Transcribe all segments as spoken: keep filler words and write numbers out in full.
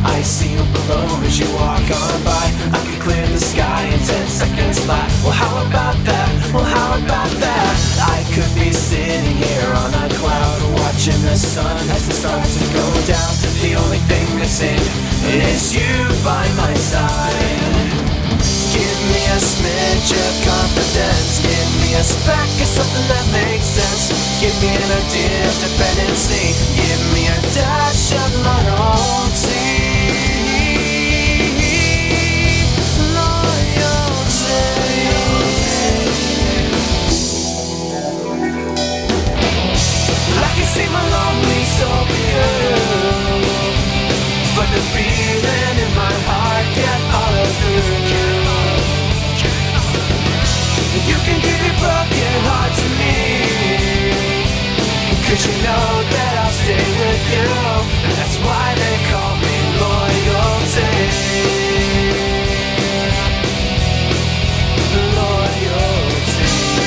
I see you below as you walk on by. I could clear the sky in ten seconds flat. Well, how about that? Well, how about that? I could be sitting here on a cloud, watching the sun as it starts to go down. The only thing missing is you by my side. Give me a smidge of confidence. Give me a speck of something that makes sense. Give me an idea of dependency. Give me a dash of loyalty. I can see my lonely soul below, but the feeling in my heart can't follow through. You can give your broken heart to me, 'cause you know that I'll stay with you. That's why they call me loyalty. Loyalty.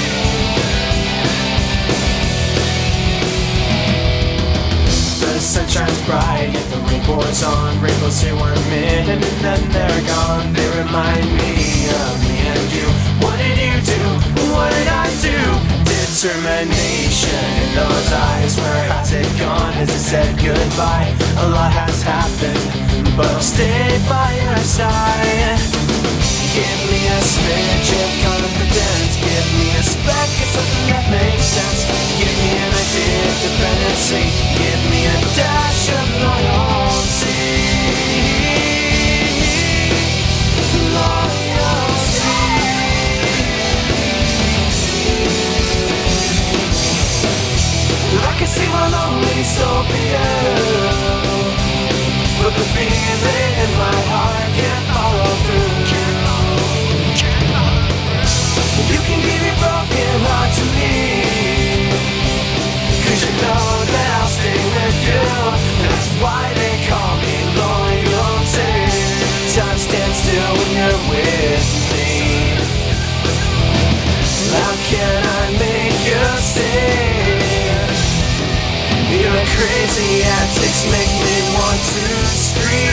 The sun shines bright, yet the rain pours on. Rainbows here one minute and then they're gone. They remind me of me and you. What did you do? What did I do? Determination in those eyes. Where has it gone? Has it said goodbye? A lot has happened, but I'll stay by your side. Give me a smidge of confidence. Give me a speck of something that makes sense. Give me an idea of dependency. Give me a dash of loyalty. Loyalty. I can see my lonely soul below, but the feeling in my heart can't follow through. You can give your broken heart to me, 'cause you know that I'll stay with you. That's why they call me loyalty. Time stands still when you're with me. How can I make you stay? Your crazy antics make me want to scream.